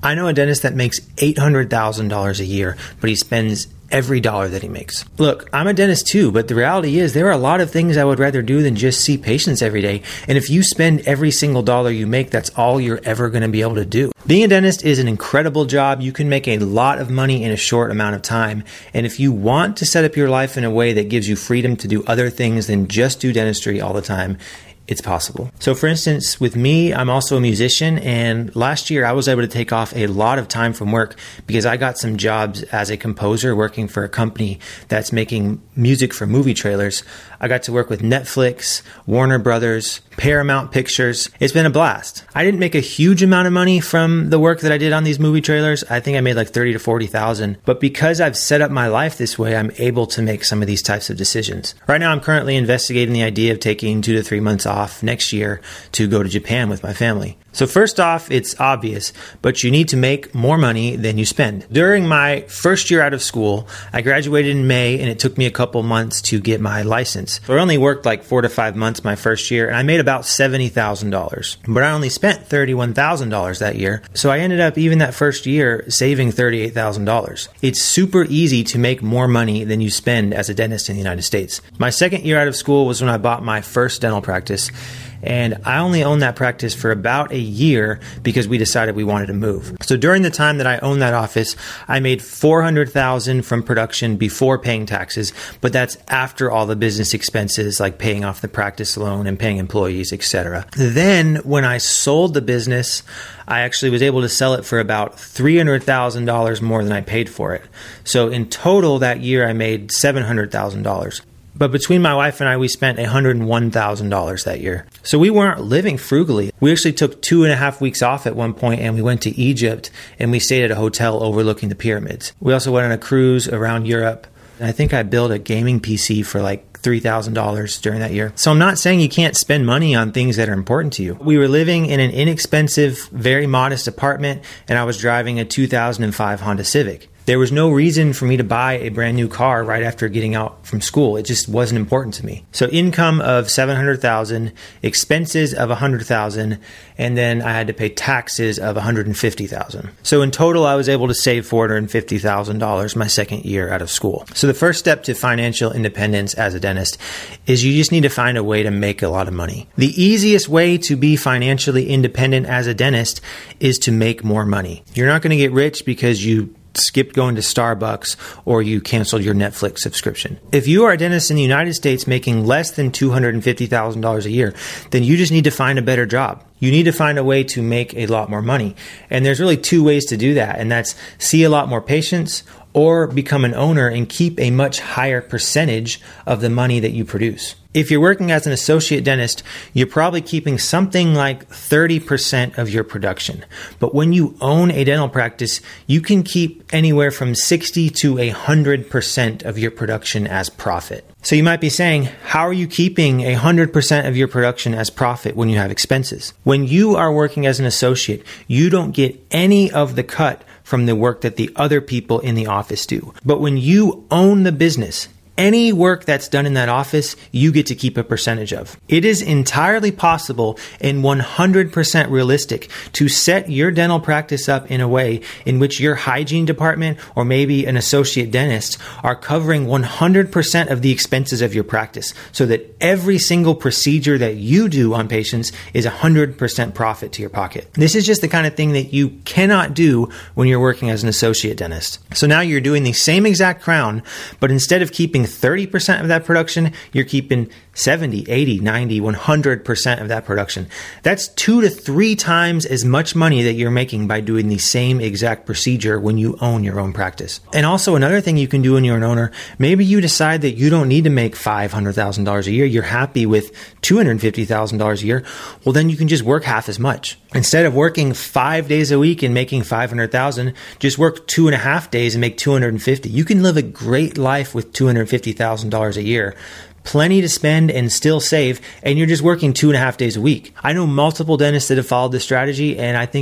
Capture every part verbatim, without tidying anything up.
I know a dentist that makes eight hundred thousand dollars a year, but he spends every dollar that he makes. Look, I'm a dentist too, but the reality is there are a lot of things I would rather do than just see patients every day. And if you spend every single dollar you make, that's all you're ever going to be able to do. Being a dentist is an incredible job. You can make a lot of money in a short amount of time. And if you want to set up your life in a way that gives you freedom to do other things than just do dentistry all the time, it's possible. So for instance, with me, I'm also a musician, and last year I was able to take off a lot of time from work because I got some jobs as a composer working for a company that's making music for movie trailers. I got to work with Netflix, Warner Brothers, Paramount Pictures. It's been a blast. I didn't make a huge amount of money from the work that I did on these movie trailers. I think I made like thirty to forty thousand. But because I've set up my life this way, I'm able to make some of these types of decisions. Right now, I'm currently investigating the idea of taking two to three months off next year to go to Japan with my family. So first off, it's obvious, but you need to make more money than you spend. During my first year out of school, I graduated in May, and it took me a couple months to get my license. So I only worked like four to five months my first year, and I made about seventy thousand dollars. But I only spent thirty-one thousand dollars that year. So I ended up, even that first year, saving thirty-eight thousand dollars. It's super easy to make more money than you spend as a dentist in the United States. My second year out of school was when I bought my first dental practice. And I only owned that practice for about a year because we decided we wanted to move. So during the time that I owned that office, I made four hundred thousand dollars from production before paying taxes, but that's after all the business expenses like paying off the practice loan and paying employees, et cetera. Then when I sold the business, I actually was able to sell it for about three hundred thousand dollars more than I paid for it. So in total that year, I made seven hundred thousand dollars. But between my wife and I, we spent one hundred one thousand dollars that year. So we weren't living frugally. We actually took two and a half weeks off at one point, and we went to Egypt, and we stayed at a hotel overlooking the pyramids. We also went on a cruise around Europe. And I think I built a gaming P C for like three thousand dollars during that year. So I'm not saying you can't spend money on things that are important to you. We were living in an inexpensive, very modest apartment, and I was driving a two thousand five Honda Civic. There was no reason for me to buy a brand new car right after getting out from school. It just wasn't important to me. So income of seven hundred thousand dollars, expenses of one hundred thousand dollars, and then I had to pay taxes of one hundred fifty thousand dollars. So in total, I was able to save four hundred fifty thousand dollars my second year out of school. So the first step to financial independence as a dentist is you just need to find a way to make a lot of money. The easiest way to be financially independent as a dentist is to make more money. You're not going to get rich because you skipped going to Starbucks or you canceled your Netflix subscription. If you are a dentist in the United States making less than two hundred fifty thousand dollars a year, then you just need to find a better job. You need to find a way to make a lot more money. And there's really two ways to do that. And that's see a lot more patients or become an owner and keep a much higher percentage of the money that you produce. If you're working as an associate dentist, you're probably keeping something like thirty percent of your production. But when you own a dental practice, you can keep anywhere from sixty to one hundred percent of your production as profit. So you might be saying, how are you keeping one hundred percent of your production as profit when you have expenses? When you are working as an associate, you don't get any of the cut from the work that the other people in the office do. But when you own the business, any work that's done in that office, you get to keep a percentage of. It is entirely possible and one hundred percent realistic to set your dental practice up in a way in which your hygiene department or maybe an associate dentist are covering one hundred percent of the expenses of your practice so that every single procedure that you do on patients is one hundred percent profit to your pocket. This is just the kind of thing that you cannot do when you're working as an associate dentist. So now you're doing the same exact crown, but instead of keeping thirty percent of that production, you're keeping seventy, eighty, ninety, one hundred percent of that production. That's two to three times as much money that you're making by doing the same exact procedure when you own your own practice. And also another thing you can do when you're an owner, maybe you decide that you don't need to make five hundred thousand dollars a year. You're happy with two hundred fifty thousand dollars a year. Well, then you can just work half as much. Instead of working five days a week and making five hundred thousand dollars, just work two and a half days and make two hundred fifty thousand dollars. You can live a great life with two hundred fifty thousand dollars a year. Plenty to spend and still save, and you're just working two and a half days a week. I know multiple dentists that have followed this strategy, and I think it's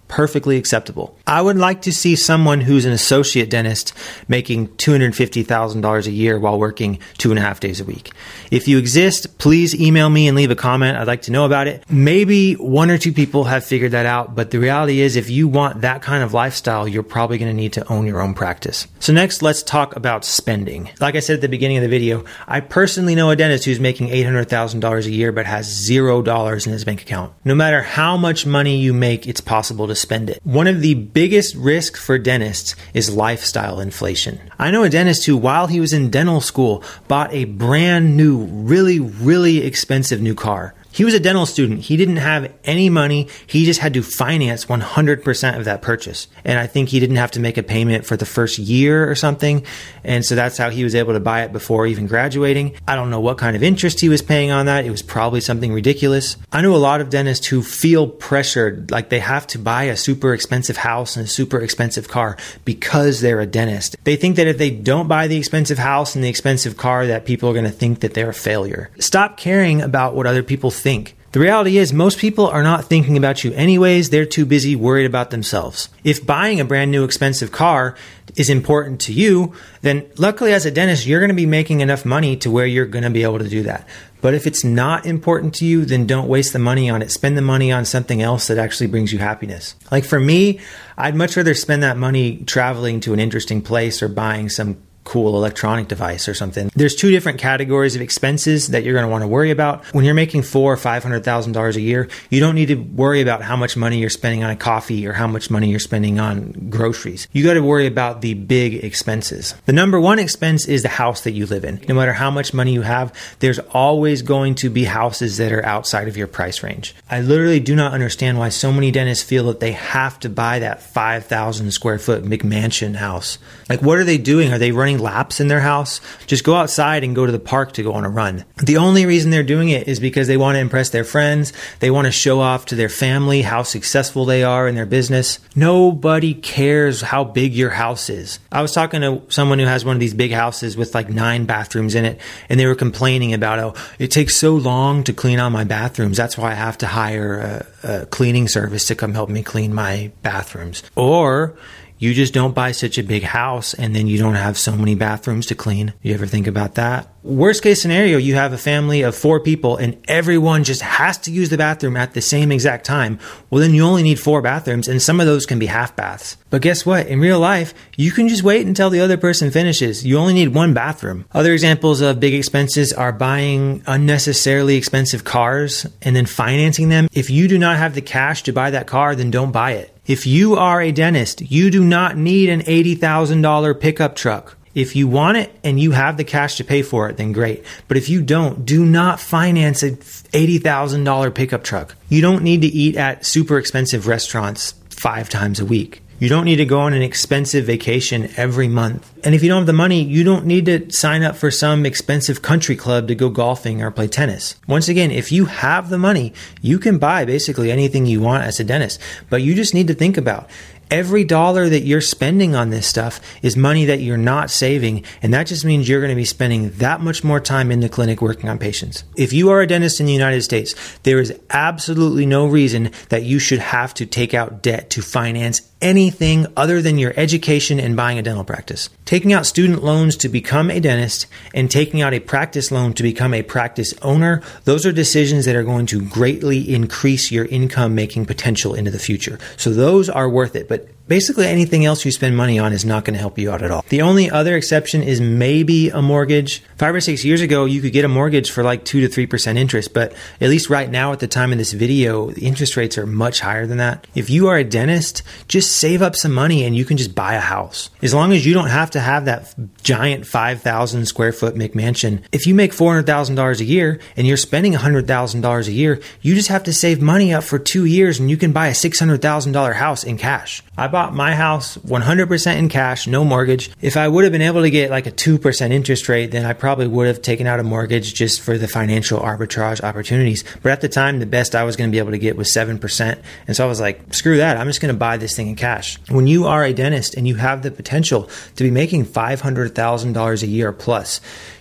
perfectly acceptable. I would like to see someone who's an associate dentist making two hundred fifty thousand dollars a year while working two and a half days a week. If you exist, please email me and leave a comment. I'd like to know about it. Maybe one or two people have figured that out, but the reality is if you want that kind of lifestyle, you're probably going to need to own your own practice. So next, let's talk about spending. Like I said at the beginning of the video, I personally know a dentist who's making eight hundred thousand dollars a year but has zero dollars in his bank account. No matter how much money you make, it's possible to spend it. One of the biggest risks for dentists is lifestyle inflation. I know a dentist who, while he was in dental school, bought a brand new, really, really expensive new car. He was a dental student. He didn't have any money. He just had to finance one hundred percent of that purchase. And I think he didn't have to make a payment for the first year or something. And so that's how he was able to buy it before even graduating. I don't know what kind of interest he was paying on that. It was probably something ridiculous. I know a lot of dentists who feel pressured, like they have to buy a super expensive house and a super expensive car because they're a dentist. They think that if they don't buy the expensive house and the expensive car, that people are going to think that they're a failure. Stop caring about what other people think. think. The reality is most people are not thinking about you anyways. They're too busy worried about themselves. If buying a brand new expensive car is important to you, then luckily as a dentist, you're going to be making enough money to where you're going to be able to do that. But if it's not important to you, then don't waste the money on it. Spend the money on something else that actually brings you happiness. Like for me, I'd much rather spend that money traveling to an interesting place or buying some cool electronic device or something. There's two different categories of expenses that you're going to want to worry about. When you're making four or five hundred thousand dollars a year, you don't need to worry about how much money you're spending on a coffee or how much money you're spending on groceries. You got to worry about the big expenses. The number one expense is the house that you live in. No matter how much money you have, there's always going to be houses that are outside of your price range. I literally do not understand why so many dentists feel that they have to buy that five thousand square foot McMansion house. Like, what are they doing? Are they running laps in their house? Just go outside and go to the park to go on a run. The only reason they're doing it is because they want to impress their friends. They want to show off to their family how successful they are in their business. Nobody cares how big your house is. I was talking to someone who has one of these big houses with like nine bathrooms in it, and they were complaining about, oh, it takes so long to clean out my bathrooms. That's why I have to hire a, a cleaning service to come help me clean my bathrooms. Or you just don't buy such a big house and then you don't have so many bathrooms to clean. You ever think about that? Worst case scenario, you have a family of four people and everyone just has to use the bathroom at the same exact time. Well, then you only need four bathrooms, and some of those can be half baths. But guess what? In real life, you can just wait until the other person finishes. You only need one bathroom. Other examples of big expenses are buying unnecessarily expensive cars and then financing them. If you do not have the cash to buy that car, then don't buy it. If you are a dentist, you do not need an eighty thousand dollars pickup truck. If you want it and you have the cash to pay for it, then great. But if you don't, do not finance an eighty thousand dollars pickup truck. You don't need to eat at super expensive restaurants five times a week. You don't need to go on an expensive vacation every month. And if you don't have the money, you don't need to sign up for some expensive country club to go golfing or play tennis. Once again, if you have the money, you can buy basically anything you want as a dentist. But you just need to think about every dollar that you're spending on this stuff is money that you're not saving, and that just means you're going to be spending that much more time in the clinic working on patients. If you are a dentist in the United States, there is absolutely no reason that you should have to take out debt to finance anything other than your education and buying a dental practice. Taking out student loans to become a dentist and taking out a practice loan to become a practice owner, those are decisions that are going to greatly increase your income making potential into the future. So those are worth it. But basically anything else you spend money on is not going to help you out at all. The only other exception is maybe a mortgage. Five or six years ago, you could get a mortgage for like two to three percent interest, but at least right now at the time of this video, the interest rates are much higher than that. If you are a dentist, just save up some money and you can just buy a house. As long as you don't have to have that giant five thousand square foot McMansion. If you make four hundred thousand dollars a year and you're spending one hundred thousand dollars a year, you just have to save money up for two years and you can buy a six hundred thousand dollars house in cash. I bought my house one hundred percent in cash, no mortgage. If I would have been able to get like a two percent interest rate, then I probably would have taken out a mortgage just for the financial arbitrage opportunities. But at the time, the best I was going to be able to get was seven percent. And so I was like, screw that. I'm just going to buy this thing in cash. When you are a dentist and you have the potential to be making five hundred thousand dollars a year plus,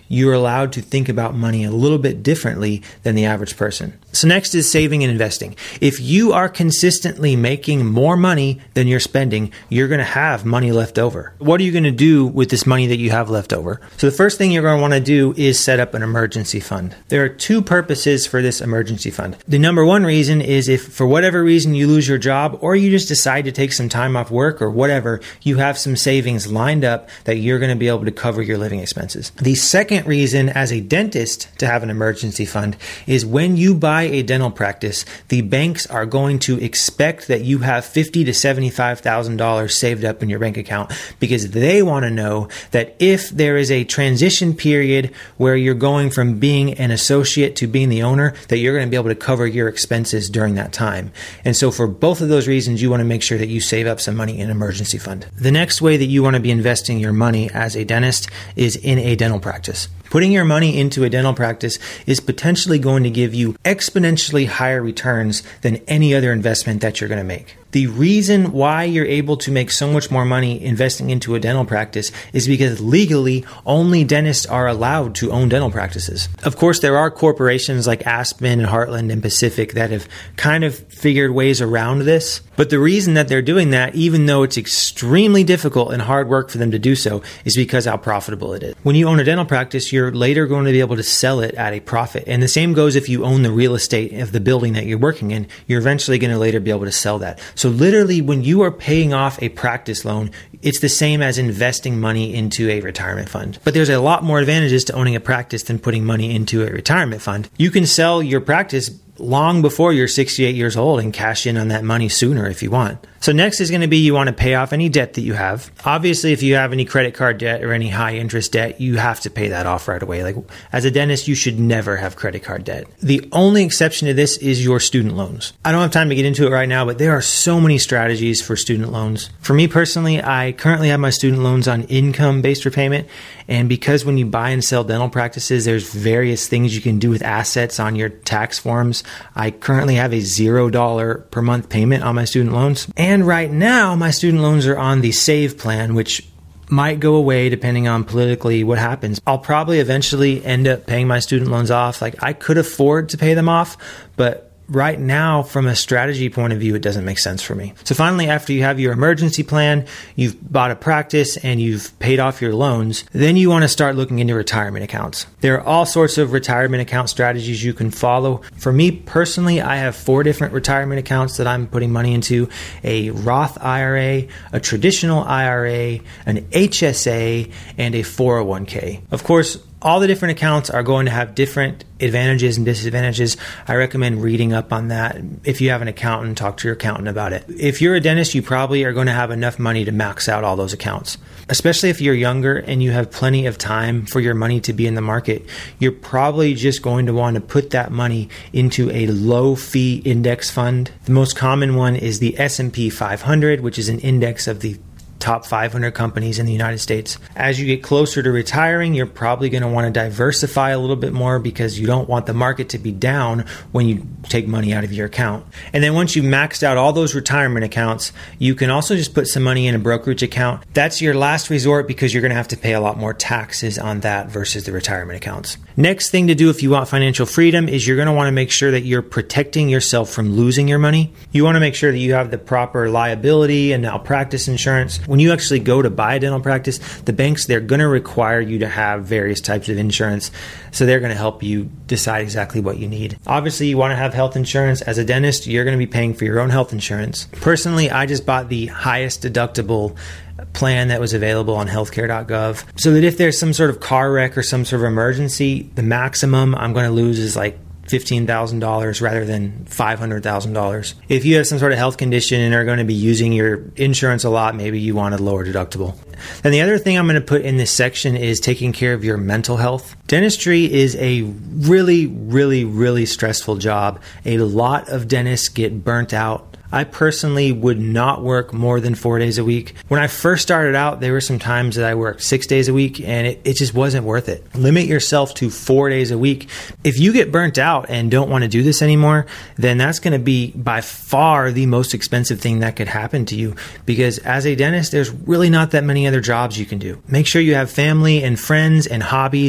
you're allowed to think about money a little bit differently than the average person. So next is saving and investing. If you are consistently making more money than you're spending, you're going to have money left over. What are you going to do with this money that you have left over? So the first thing you're going to want to do is set up an emergency fund. There are two purposes for this emergency fund. The number one reason is if for whatever reason you lose your job or you just decide to take some time off work or whatever, you have some savings lined up that you're going to be able to cover your living expenses. The second reason as a dentist to have an emergency fund is when you buy a dental practice, the banks are going to expect that you have fifty thousand to seventy-five thousand dollars saved up in your bank account because they want to know that if there is a transition period where you're going from being an associate to being the owner, that you're going to be able to cover your expenses during that time. And so for both of those reasons, you want to make sure that you save up some money in an emergency fund. The next way that you want to be investing your money as a dentist is in a dental practice. Putting your money into a dental practice is potentially going to give you exponentially higher returns than any other investment that you're going to make. The reason why you're able to make so much more money investing into a dental practice is because legally only dentists are allowed to own dental practices. Of course, there are corporations like Aspen and Heartland and Pacific that have kind of figured ways around this. But the reason that they're doing that, even though it's extremely difficult and hard work for them to do so, is because how profitable it is. When you own a dental practice, you're later going to be able to sell it at a profit. And the same goes if you own the real estate of the building that you're working in, you're eventually going to later be able to sell that. So literally, when you are paying off a practice loan, it's the same as investing money into a retirement fund. But there's a lot more advantages to owning a practice than putting money into a retirement fund. You can sell your practice long before you're sixty-eight years old and cash in on that money sooner if you want. So next is going to be you want to pay off any debt that you have. Obviously, if you have any credit card debt or any high interest debt, you have to pay that off right away. Like as a dentist, you should never have credit card debt. The only exception to this is your student loans. I don't have time to get into it right now, but there are so many strategies for student loans. For me personally, I currently have my student loans on income-based repayment. And because when you buy and sell dental practices, there's various things you can do with assets on your tax forms. I currently have a zero dollar per month payment on my student loans. And right now, my student loans are on the SAVE plan, which might go away depending on politically what happens. I'll probably eventually end up paying my student loans off. Like I could afford to pay them off, but right now, from a strategy point of view, it doesn't make sense for me. So finally, after you have your emergency plan, you've bought a practice, and you've paid off your loans, then you want to start looking into retirement accounts. There are all sorts of retirement account strategies you can follow. For me personally, I have four different retirement accounts that I'm putting money into: a Roth I R A, a traditional I R A, an H S A, and a four oh one k. Of course, all the different accounts are going to have different advantages and disadvantages. I recommend reading up on that. If you have an accountant, talk to your accountant about it. If you're a dentist, you probably are going to have enough money to max out all those accounts. Especially if you're younger and you have plenty of time for your money to be in the market, you're probably just going to want to put that money into a low-fee index fund. The most common one is the S and P five hundred, which is an index of the top five hundred companies in the United States. As you get closer to retiring, you're probably going to want to diversify a little bit more because you don't want the market to be down when you take money out of your account. And then once you've maxed out all those retirement accounts, you can also just put some money in a brokerage account. That's your last resort because you're going to have to pay a lot more taxes on that versus the retirement accounts. Next thing to do if you want financial freedom is you're going to want to make sure that you're protecting yourself from losing your money. You want to make sure that you have the proper liability and malpractice insurance. When you actually go to buy a dental practice, the banks, they're going to require you to have various types of insurance. So they're going to help you decide exactly what you need. Obviously, you want to have health insurance. As a dentist, you're going to be paying for your own health insurance. Personally, I just bought the highest deductible plan that was available on healthcare dot gov so that if there's some sort of car wreck or some sort of emergency, the maximum I'm going to lose is like fifteen thousand dollars rather than five hundred thousand dollars. If you have some sort of health condition and are going to be using your insurance a lot, maybe you want a lower deductible. Then the other thing I'm going to put in this section is taking care of your mental health. Dentistry is a really, really, really stressful job. A lot of dentists get burnt out. I personally would not work more than four days a week. When I first started out, there were some times that I worked six days a week and it, it just wasn't worth it. Limit yourself to four days a week. If you get burnt out and don't want to do this anymore, then that's going to be by far the most expensive thing that could happen to you, because as a dentist, there's really not that many other jobs you can do. Make sure you have family and friends and hobbies and other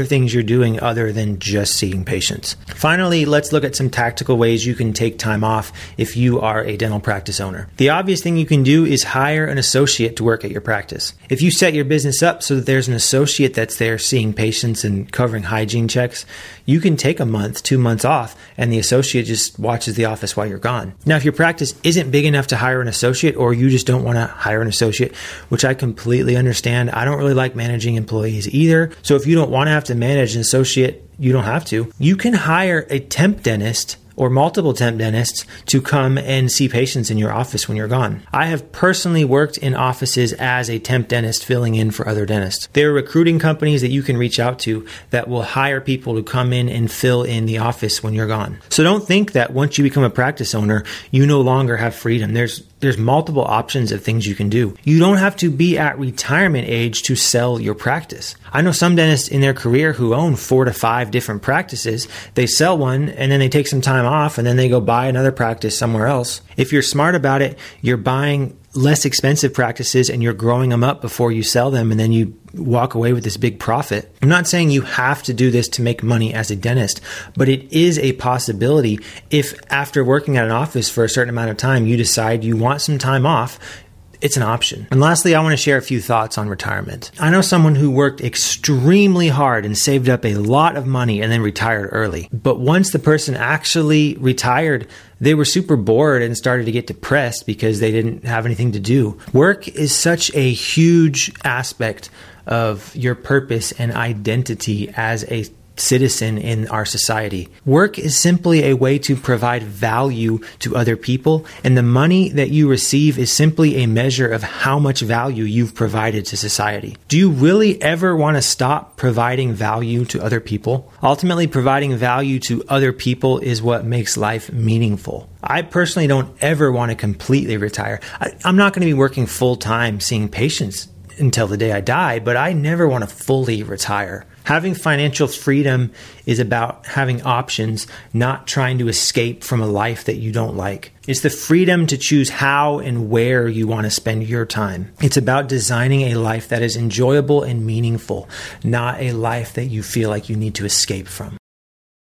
things you're doing other than just seeing patients. Finally, let's look at some tactical ways you can take time off if you are a dental practice owner. The obvious thing you can do is hire an associate to work at your practice. If you set your business up so that there's an associate that's there seeing patients and covering hygiene checks, you can take a month, two months off, and the associate just watches the office while you're gone. Now, if your practice isn't big enough to hire an associate, or you just don't want to hire an associate, which I completely understand, I don't really like managing employees either. So if you don't want to have to manage an associate, you don't have to. You can hire a temp dentist or multiple temp dentists to come and see patients in your office when you're gone. I have personally worked in offices as a temp dentist filling in for other dentists. There are recruiting companies that you can reach out to that will hire people to come in and fill in the office when you're gone. So don't think that once you become a practice owner, you no longer have freedom. There's There's multiple options of things you can do. You don't have to be at retirement age to sell your practice. I know some dentists in their career who own four to five different practices. They sell one and then they take some time off and then they go buy another practice somewhere else. If you're smart about it, you're buying less expensive practices and you're growing them up before you sell them, and then you walk away with this big profit. I'm not saying you have to do this to make money as a dentist, but it is a possibility if after working at an office for a certain amount of time, you decide you want some time off. It's an option. And lastly, I want to share a few thoughts on retirement. I know someone who worked extremely hard and saved up a lot of money and then retired early. But once the person actually retired, they were super bored and started to get depressed because they didn't have anything to do. Work is such a huge aspect of your purpose and identity as a citizen in our society. Work is simply a way to provide value to other people, and the money that you receive is simply a measure of how much value you've provided to society. Do you really ever want to stop providing value to other people? Ultimately, providing value to other people is what makes life meaningful. I personally don't ever want to completely retire. I, I'm not going to be working full-time seeing patients until the day I die, but I never want to fully retire. Having financial freedom is about having options, not trying to escape from a life that you don't like. It's the freedom to choose how and where you want to spend your time. It's about designing a life that is enjoyable and meaningful, not a life that you feel like you need to escape from.